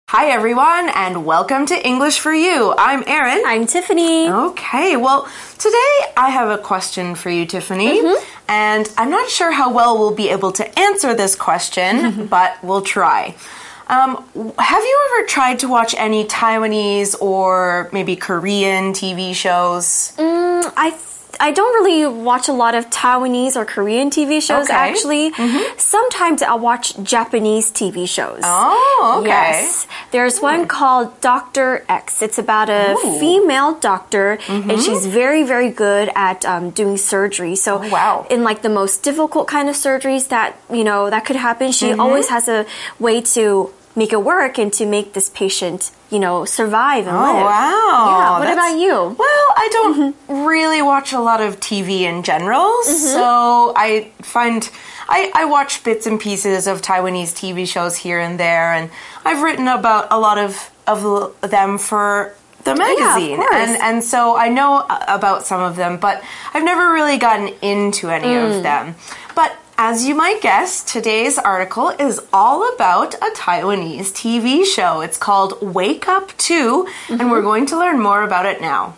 Hi everyone, and welcome to English for You. I'm Erin. I'm Tiffany. Okay, well, today I have a question for you, Tiffany. And I'm not sure how well we'll be able to answer this question, but we'll try. Have you ever tried to watch any Taiwanese or maybe Korean TV shows? I don't really watch a lot of Taiwanese or Korean TV shows, actually. Sometimes I'll watch Japanese TV shows. Oh, okay. Yes. There's one called Dr. X. It's about a female doctor, and she's very, very good at doing surgery. So in like the most difficult kind of surgeries that, that could happen, she always has a way to make it work and to make this patient, survive and live. Oh, wow. Yeah. What about you? Well, I don't really watch a lot of TV in general, so I find I watch bits and pieces of Taiwanese TV shows here and there, and I've written about a lot of them for the magazine, and so I know about some of them, but I've never really gotten into any of them. But as you might guess, today's article is all about a Taiwanese TV show. It's called Wake Up 2, and we're going to learn more about it now.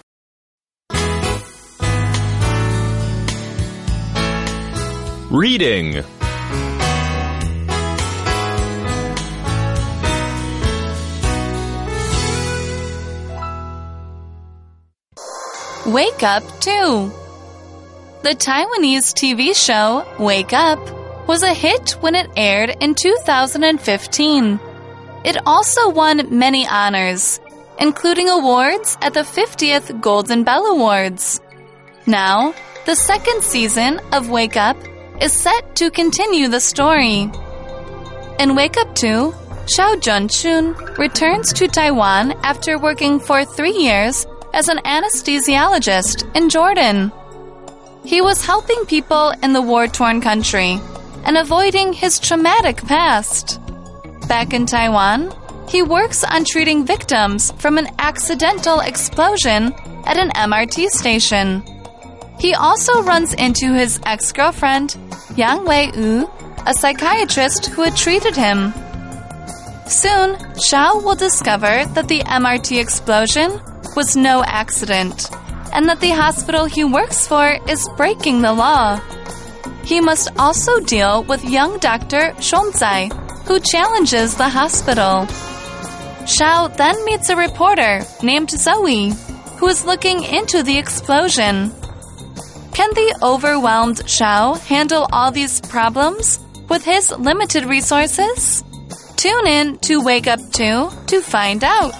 Reading. Wake Up 2. The Taiwanese TV show Wake Up was a hit when it aired in 2015. It also won many honors, including awards at the 50th Golden Bell Awards. Now, the second season of Wake Up is set to continue the story. In Wake Up 2, Xiao Junchun returns to Taiwan after working for 3 years as an anesthesiologist in Jordan. He was helping people in the war-torn country and avoiding his traumatic past. Back in Taiwan, he works on treating victims from an accidental explosion at an MRT station. He also runs into his ex-girlfriend, Yang Wei-yu, a psychiatrist who had treated him. Soon, Xiao will discover that the MRT explosion was no accident, and that the hospital he works for is breaking the law. He must also deal with young Dr. Shonzai, who challenges the hospital. Xiao then meets a reporter named Zoe, who is looking into the explosion. Can the overwhelmed Xiao handle all these problems with his limited resources? Tune in to Wake Up 2 to find out.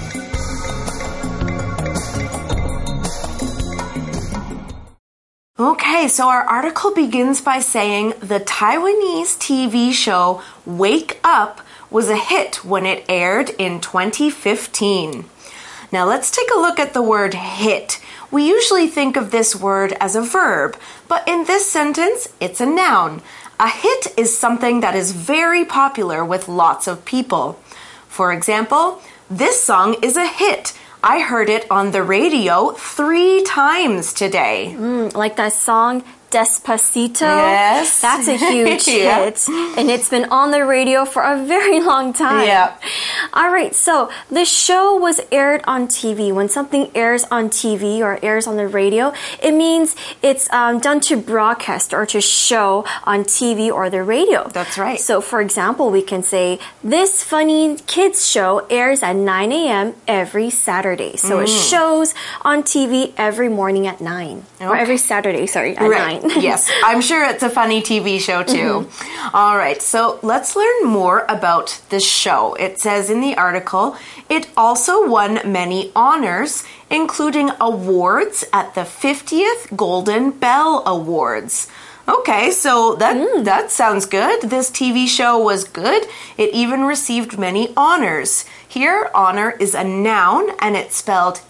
Okay, so our article begins by saying the Taiwanese TV show Wake Up was a hit when it aired in 2015. Now let's take a look at the word hit. We usually think of this word as a verb, but in this sentence, it's a noun. A hit is something that is very popular with lots of people. For example, this song is a hit. I heard it on the radio 3 times today. Like that song, Despacito. Yes. That's a huge hit. And it's been on the radio for a very long time. Yeah. All right, so the show was aired on TV. When something airs on TV or airs on the radio, it means it's done to broadcast or to show on TV or the radio. That's right. So, for example, we can say, this funny kids show airs at 9 a.m. every Saturday. So it shows on TV every morning at 9. Or every Saturday, sorry, at 9. Yes, I'm sure it's a funny TV show too. All right, so let's learn more about this show. It says in the article, it also won many honors, including awards at the 50th Golden Bell Awards. Okay, so that sounds good. This TV show was good. It even received many honors. Here, honor is a noun, and it's spelled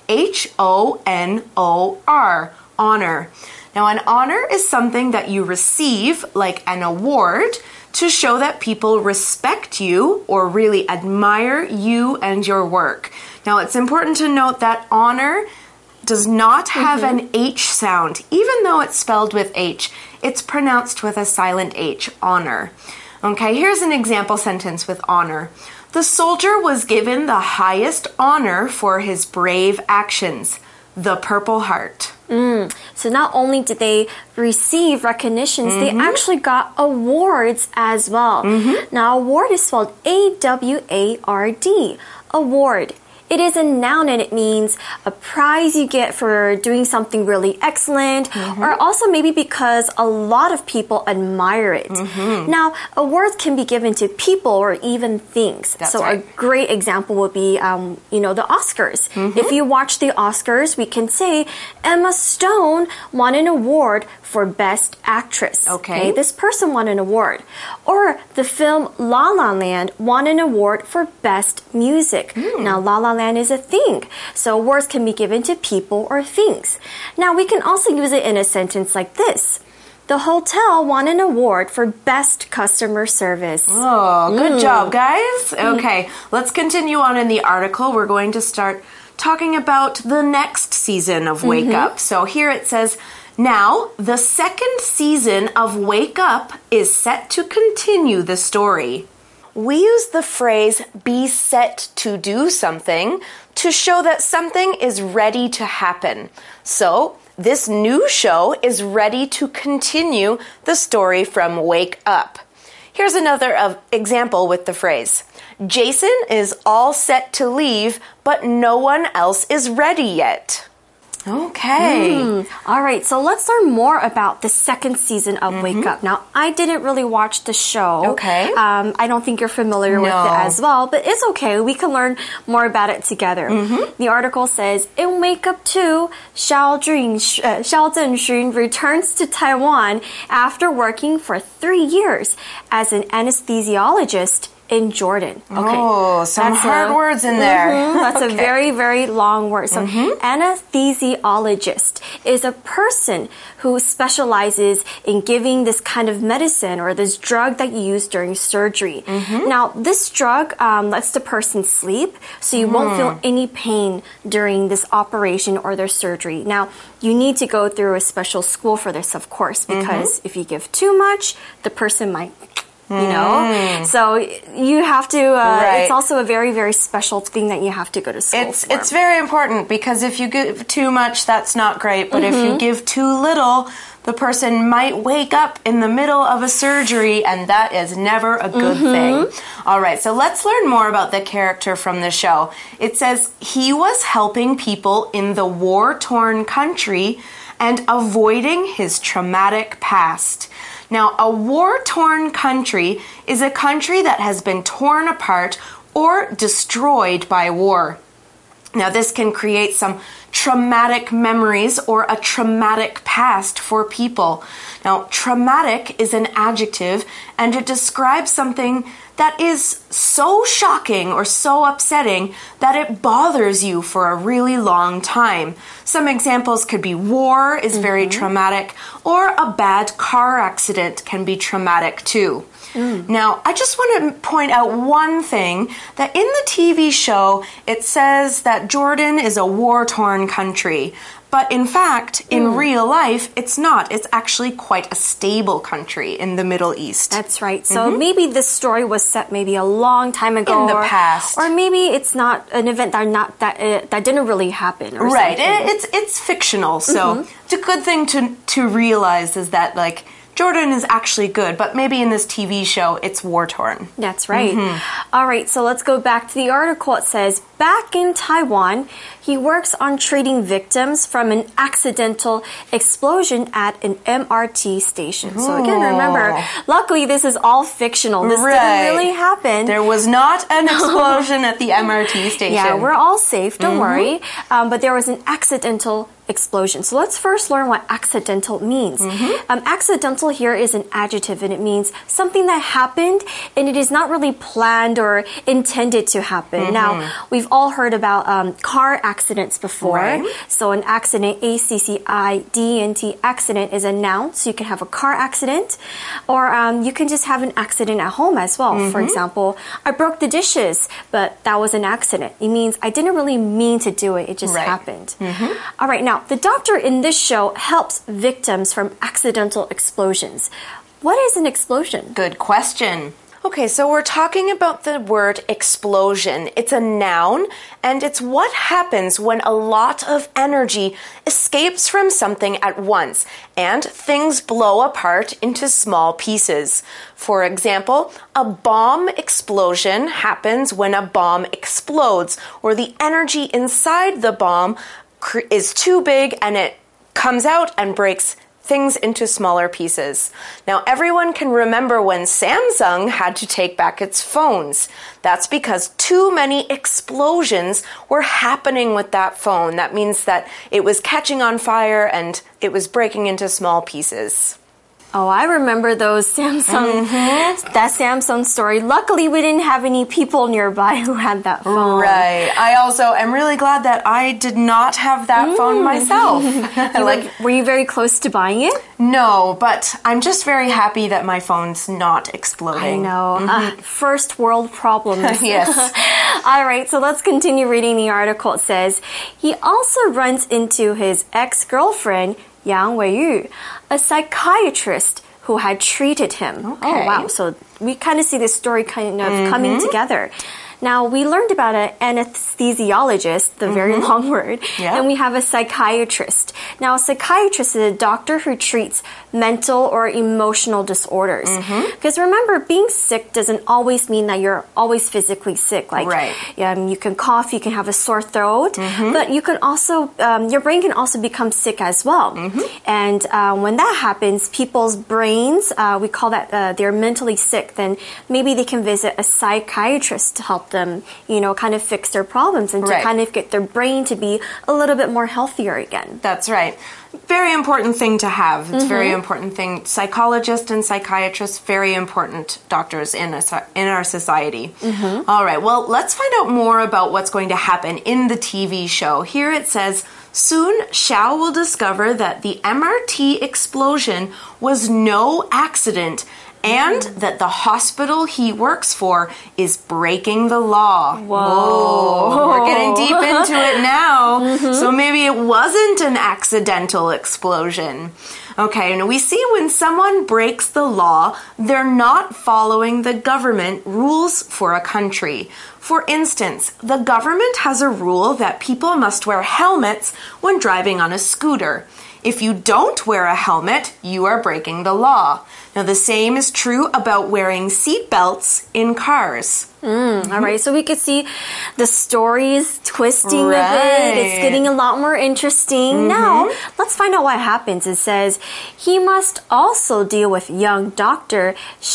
H-O-N-O-R, honor. Now, an honor is something that you receive, like an award, to show that people respect you or really admire you and your work. Now, it's important to note that honor does not have an H sound. Even though it's spelled with H, it's pronounced with a silent H, honor. Okay, here's an example sentence with honor. The soldier was given the highest honor for his brave actions, the Purple Heart. So not only did they receive recognitions, they actually got awards as well. Now, award is spelled A-W-A-R-D. Award. It is a noun and it means a prize you get for doing something really excellent or also maybe because a lot of people admire it. Now, awards can be given to people or even things. That's so right. a great example would be, the Oscars. If you watch the Oscars, we can say Emma Stone won an award for Best Actress. Okay. This person won an award. Or the film La La Land won an award for Best Music. Now, La La Land is a thing. So awards can be given to people or things. Now, we can also use it in a sentence like this. The hotel won an award for Best Customer Service. Oh, good job, guys. Okay, let's continue on in the article. We're going to start talking about the next season of Wake Up. So here it says, now, the second season of Wake Up is set to continue the story. We use the phrase be set to do something to show that something is ready to happen. So, this new show is ready to continue the story from Wake Up. Here's another example with the phrase. Jason is all set to leave, but no one else is ready yet. Okay. All right, so let's learn more about the second season of Wake Up. Now, I didn't really watch the show. Okay. I don't think you're familiar with it as well, but it's okay. We can learn more about it together. The article says, in Wake Up 2, Xiao Zhenxun returns to Taiwan after working for 3 years as an anesthesiologist in Jordan. Okay. Oh, some hard words in there. That's a very, very long word. So, anesthesiologist is a person who specializes in giving this kind of medicine or this drug that you use during surgery. Now, this drug lets the person sleep, so you won't feel any pain during this operation or their surgery. Now, you need to go through a special school for this, of course, because if you give too much, the person might so you have to it's also a very, very special thing that you have to go to school for. It's very important because if you give too much, that's not great, but if you give too little, the person might wake up in the middle of a surgery, and that is never a good thing. All right, so let's learn more about the character from the show. It says he was helping people in the war-torn country and avoiding his traumatic past. Now, a war-torn country is a country that has been torn apart or destroyed by war. Now, this can create some traumatic memories or a traumatic past for people. Now, traumatic is an adjective, and it describes something that is so shocking or so upsetting that it bothers you for a really long time. Some examples could be war is very traumatic, or a bad car accident can be traumatic too. Now, I just want to point out one thing, that in the TV show, it says that Jordan is a war-torn country. But in fact, in real life, it's not. It's actually quite a stable country in the Middle East. That's right. So maybe this story was set maybe a long time ago. In the past. Or maybe it's not an event that didn't really happen. Or right. Something. It's fictional. So it's a good thing to realize is that, like, Jordan is actually good, but maybe in this TV show, it's war-torn. That's right. All right, so let's go back to the article. It says, back in Taiwan, he works on treating victims from an accidental explosion at an MRT station. So again, remember, luckily this is all fictional. This didn't really happen. There was not an explosion at the MRT station. Yeah, we're all safe, don't worry. But there was an accidental explosion. So let's first learn what accidental means. Accidental here is an adjective, and it means something that happened and it is not really planned or intended to happen. Now, we've all heard about car accidents before. Right. So an accident, A-C-C-I-D-E-N-T, accident is a noun. So you can have a car accident, or you can just have an accident at home as well. For example, I broke the dishes, but that was an accident. It means I didn't really mean to do it. It just happened. All right, now, the doctor in this show helps victims from accidental explosions. What is an explosion? Good question. Okay, so we're talking about the word explosion. It's a noun, and it's what happens when a lot of energy escapes from something at once, and things blow apart into small pieces. For example, a bomb explosion happens when a bomb explodes, or the energy inside the bomb is too big and it comes out and breaks things into smaller pieces. Now, everyone can remember when Samsung had to take back its phones. That's because too many explosions were happening with that phone. That means that it was catching on fire and it was breaking into small pieces. Oh, I remember those that Samsung story. Luckily, we didn't have any people nearby who had that phone. Right. I also am really glad that I did not have that phone myself. Were you very close to buying it? No, but I'm just very happy that my phone's not exploding. I know. First world problems. Yes. All right, so let's continue reading the article. It says, he also runs into his ex-girlfriend, Yang Weiyu, a psychiatrist who had treated him. Okay. Oh, wow. So we kind of see this story kind of coming together. Now, we learned about an anesthesiologist, the very long word, and we have a psychiatrist. Now, a psychiatrist is a doctor who treats mental or emotional disorders. Because remember, being sick doesn't always mean that you're always physically sick. Like, you can cough, you can have a sore throat, but you can also, your brain can also become sick as well. And when that happens, people's brains, we call that they're mentally sick, then maybe they can visit a psychiatrist to help them, kind of fix their problems and to kind of get their brain to be a little bit more healthier again. That's right. Very important thing to have. It's a very important thing. Psychologists and psychiatrists, very important doctors in our society. All right, well, let's find out more about what's going to happen in the TV show. Here it says, soon Xiao will discover that the MRT explosion was no accident and that the hospital he works for is breaking the law. Whoa. We're getting deep into it now. So maybe it wasn't an accidental explosion. Okay, and we see when someone breaks the law, they're not following the government rules for a country. For instance, the government has a rule that people must wear helmets when driving on a scooter. If you don't wear a helmet, you are breaking the law. Now, the same is true about wearing seat belts in cars. All right, so we could see the stories twisting a bit. It's getting a lot more interesting. Now, let's find out what happens. It says, he must also deal with young doctor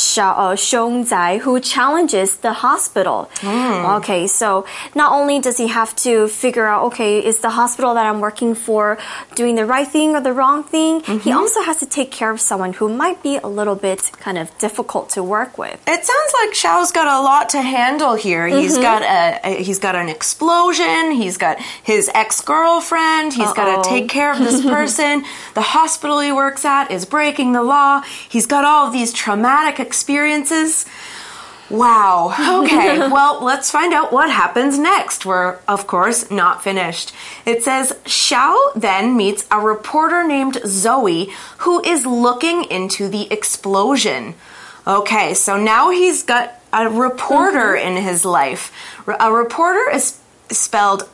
Xiong Zai, who challenges the hospital. Okay, so not only does he have to figure out, okay, is the hospital that I'm working for doing the right thing or the wrong thing? He also has to take care of someone who might be a little bit kind of difficult to work with. It sounds like Xiao's got a lot to handle here. He's got an explosion. He's got his ex-girlfriend. He's got to take care of this person. The hospital he works at is breaking the law. He's got all of these traumatic experiences. Wow. Okay, well, let's find out what happens next. We're, of course, not finished. It says, Xiao then meets a reporter named Zoe who is looking into the explosion. Okay, so now he's got a reporter in his life. A reporter is spelled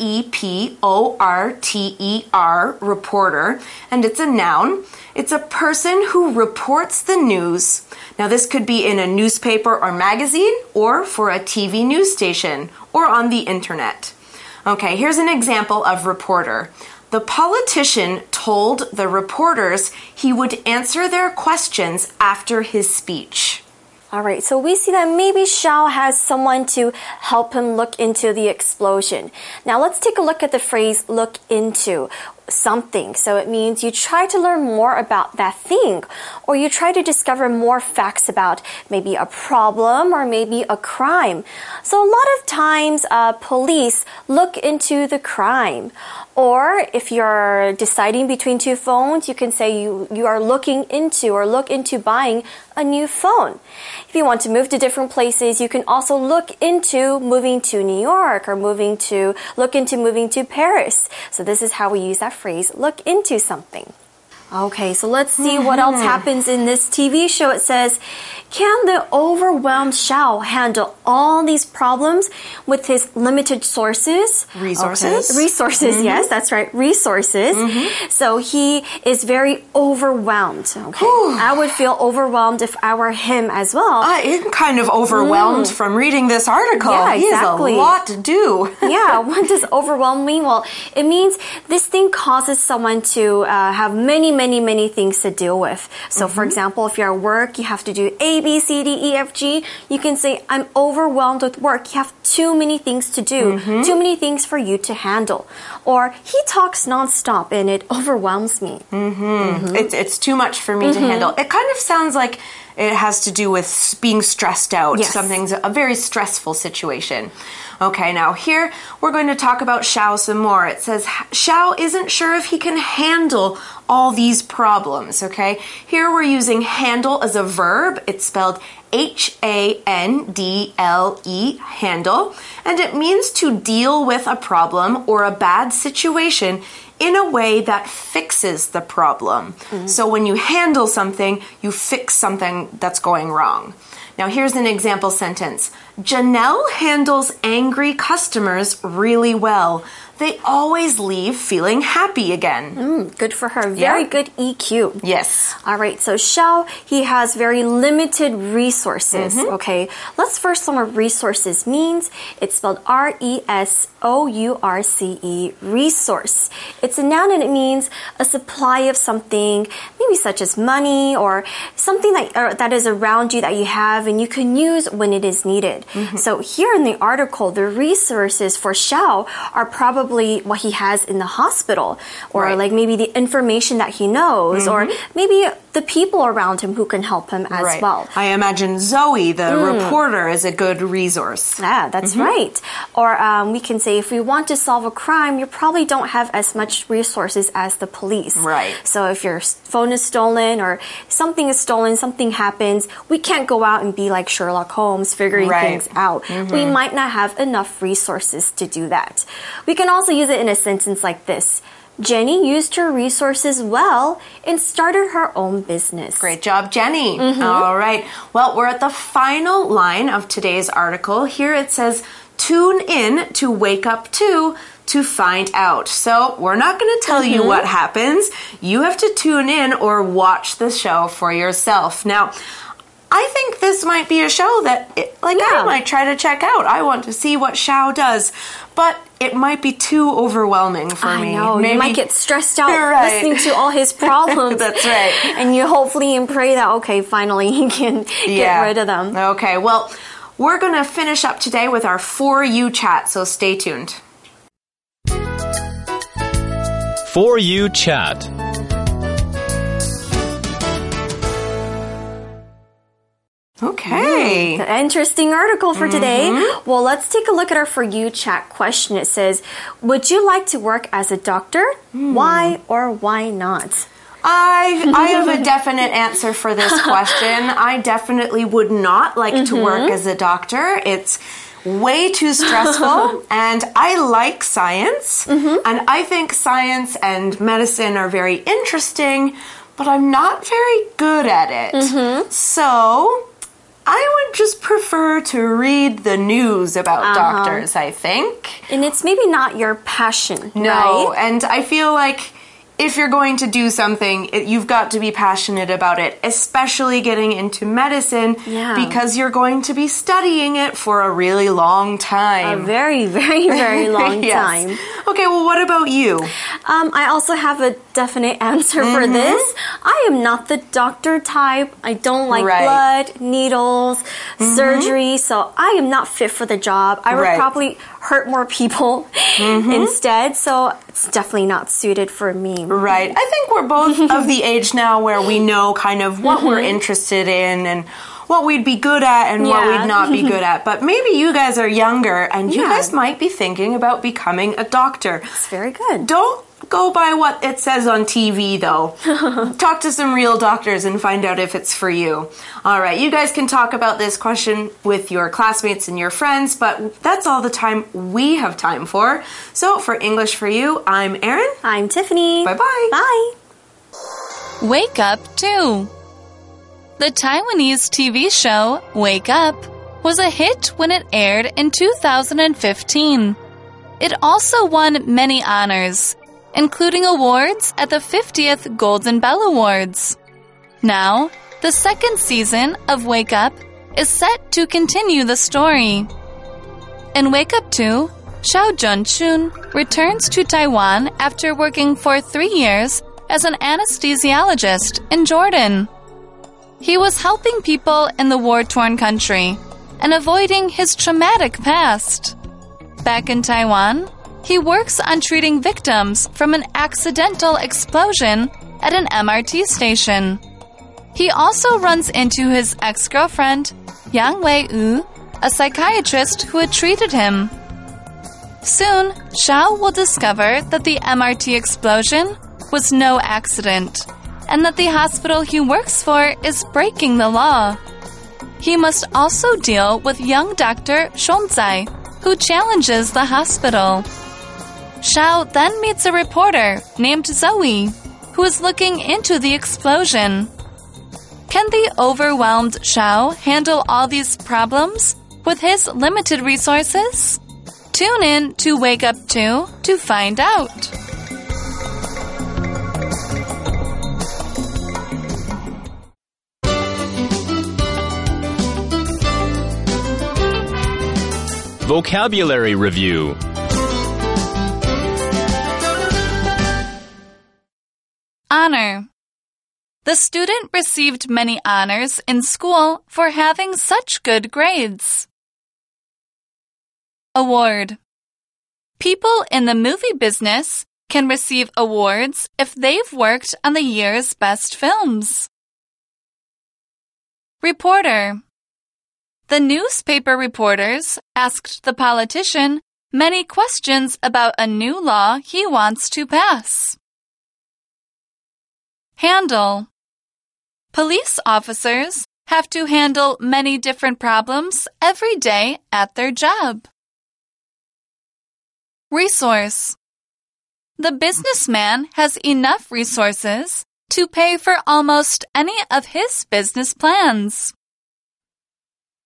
R-E-P-O-R-T-E-R, reporter, and it's a noun. It's a person who reports the news. Now, this could be in a newspaper or magazine, or for a TV news station, or on the internet. Okay, here's an example of reporter. The politician told the reporters he would answer their questions after his speech. All right, so we see that maybe Xiao has someone to help him look into the explosion. Now let's take a look at the phrase look into something. So it means you try to learn more about that thing, or you try to discover more facts about maybe a problem or maybe a crime. So a lot of times police look into the crime. Or if you're deciding between two phones, you can say you are looking into or look into buying a new phone. If you want to move to different places, you can also look into moving to New York or look into moving to Paris. So this is how we use that phrase, look into something. Okay, so let's see what else happens in this TV show. It says, can the overwhelmed Xiao handle all these problems with his limited sources? Resources. Okay. Resources, yes, that's right, resources. So he is very overwhelmed. Okay, I would feel overwhelmed if I were him as well. I'm kind of overwhelmed from reading this article. Yeah, He has a lot to do. Yeah, what does overwhelm mean? Well, it means this thing causes someone to have many things to deal with. So, for example, if you're at work, you have to do A, B, C, D, E, F, G. You can say, I'm overwhelmed with work. You have too many things to do, too many things for you to handle. Or, he talks nonstop and it overwhelms me. It's too much for me to handle. It kind of sounds like it has to do with being stressed out. Yes. Something's a very stressful situation. Okay, now here we're going to talk about Xiao some more. It says Xiao isn't sure if he can handle all these problems, okay? Here we're using handle as a verb. It's spelled Handle, handle, and it means to deal with a problem or a bad situation in a way that fixes the problem. So when you handle something, you fix something that's going wrong. Now here's an example sentence. Janelle handles angry customers really well. They always leave feeling happy again. Good for her. Very good EQ. Yes. All right, so Xiao, he has very limited resources. Okay, let's first learn what resources means. It's spelled R-E-S-O-U-R-C-E, resource. It's a noun and it means a supply of something, maybe such as money or something that is around you that you have and you can use when it is needed. So here in the article, the resources for Xiao are probably what he has in the hospital, or like maybe the information that he knows, or maybe the people around him who can help him as well. I imagine Zoe, the reporter, is a good resource. Yeah, that's right. Or we can say if we want to solve a crime, you probably don't have as much resources as the police. Right. So if your phone is stolen or something is stolen, something happens, we can't go out and be like Sherlock Holmes figuring things out. We might not have enough resources to do that. We can also use it in a sentence like this. Jenny used her resources well and started her own business. Great job, Jenny. All right. Well, we're at the final line of today's article. Here it says, tune in to Wake Up to find out. So we're not going to tell you what happens. You have to tune in or watch the show for yourself. Now, I think this might be a show that, I might try to check out. I want to see what Xiao does, but it might be too overwhelming for me. I know, you might get stressed out listening to all his problems. That's right. And you hopefully and pray that, okay, finally he can get rid of them. Okay, well, we're going to finish up today with our For You chat, so stay tuned. For You chat. Okay. Interesting article for today. Well, let's take a look at our For You chat question. It says, would you like to work as a doctor? Why or why not? I have a definite answer for this question. I definitely would not like to work as a doctor. It's way too stressful, and I like science, and I think science and medicine are very interesting, but I'm not very good at it. So I would just prefer to read the news about doctors, I think. And it's maybe not your passion, No, right? and I feel like if you're going to do something, you've got to be passionate about it, especially getting into medicine, because you're going to be studying it for a really long time. A very, very, very long time. Okay, well, what about you? I also have a definite answer for this. I am not the doctor type. I don't like blood, needles, surgery, so I am not fit for the job. I would probably hurt more people instead, so it's definitely not suited for me. Right. I think we're both of the age now where we know kind of what we're interested in and what we'd be good at and what we'd not be good at. But maybe you guys are younger and you guys might be thinking about becoming a doctor. It's very good. Don't go by what it says on TV, though. Talk to some real doctors and find out if it's for you. All right, you guys can talk about this question with your classmates and your friends, but that's all the time we have time for. So for English for You, I'm Erin. I'm Tiffany. Bye-bye. Bye. Wake Up 2. The Taiwanese TV show Wake Up was a hit when it aired in 2015. It also won many honors, including awards at the 50th Golden Bell Awards. Now, the second season of Wake Up is set to continue the story. In Wake Up 2, Xiao Junchun returns to Taiwan after working for 3 years as an anesthesiologist in Jordan. He was helping people in the war-torn country and avoiding his traumatic past. Back in Taiwan, he works on treating victims from an accidental explosion at an MRT station. He also runs into his ex-girlfriend, Yang Wei-yu, a psychiatrist who had treated him. Soon, Xiao will discover that the MRT explosion was no accident, and that the hospital he works for is breaking the law. He must also deal with young Dr. Shonzai, who challenges the hospital. Xiao then meets a reporter named Zoe, who is looking into the explosion. Can the overwhelmed Xiao handle all these problems with his limited resources? Tune in to Wake Up 2 to find out. Vocabulary Review. Honor. The student received many honors in school for having such good grades. Award. People in the movie business can receive awards if they've worked on the year's best films. Reporter. The newspaper reporters asked the politician many questions about a new law he wants to pass. Handle. Police officers have to handle many different problems every day at their job. Resource. The businessman has enough resources to pay for almost any of his business plans.